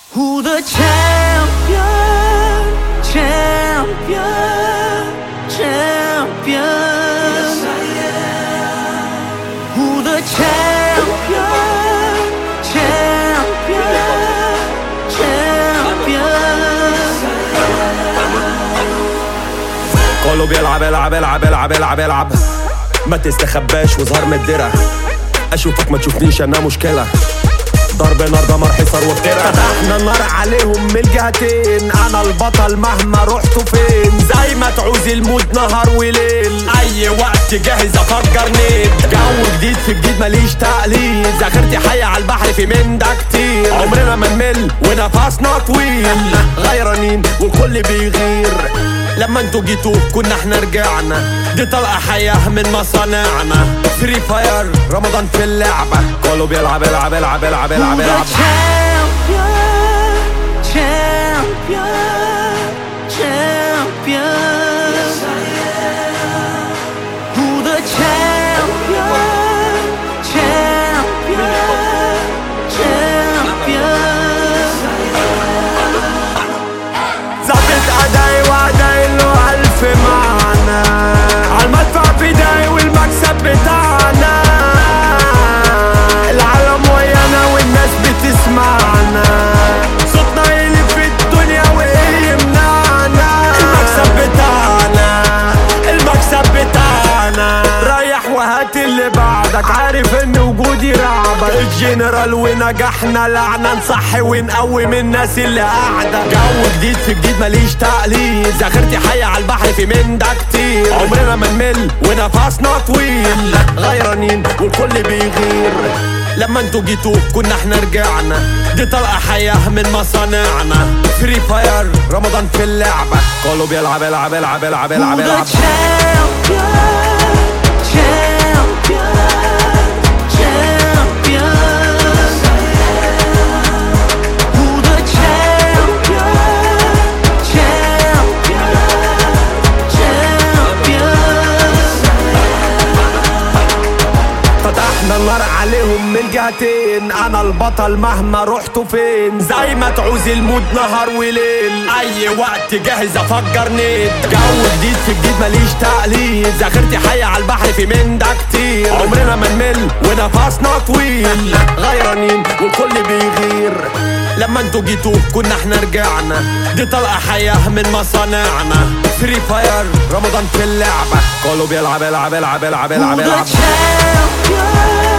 Who the champion, champion, champion? Yes, I am. Who the champion, champion, champion? كله بيلعب العب العب العب العب العب، ما تستخباش وظهر من الدرع، اشوفك ما تشوفنيش انا مشكلة. ضرب نار دمار حصار وبترع، فتحنا النار عليهم من الجهتين. انا البطل مهما رحتوا فين، زي ما تعوز المود نهار وليل، اي وقت جاهز افجر نيد. جو جديد في جديد ماليش تقليد، ذاكرتي حية على البحر في من ده كتير. عمرنا ما نمل ونفسنا طويل، غيرانين والكل بيغير. لما انتوا جيتوا كنا احنا رجعنا، دي طلقة حية من مصانعنا. فري فاير رمضان في اللعبة، كله بيلعب العب العب العب العب العب. ظابط أداي وأداي له ألف معنى، عالمدفع في داي والمكسب بتاعنا. العالم ويانا والناس بتسمعنا، صوتنا يلف في الدنيا وإيه يمنعنا. المكسب بتاعنا، المكسب بتاعنا. ريح وهات اللي بعدك، عارف ان وجودي رعبك. الجنرال ونجحنا لعنة، نصحي ونقوم الناس اللي قاعدة. جو جديد في جديد ماليش تقليد، ذاكرتي حية على البحر في من ده كتير. عمرنا ما نمل ونفسنا طويل، غيرانين والكل بيغير. لما انتوا جيتوا كنا احنا رجعنا، دي طلقة حية من مصانعنا. فري فاير رمضان في اللعبة، كله بيلعب العب العب العب العب العب. فتحنا النار عليهم من الجهتين. انا البطل مهما رحتوا فين، زي ما تعوز المود نهار وليل، اي وقت جاهز افجر نيد. جو جديد في جديد ماليش تقليد، ذاكرتي حية على البحر في من ده كتير. عمرنا ما نمل ونفسنا طويل، غيرانين والكل بيغير. لما انتوا جيتوا كنا احنا رجعنا، دي طلقة حية من مصانعنا. فري فاير رمضان في اللعبة، كله بيلعب العب العب العب العب العب.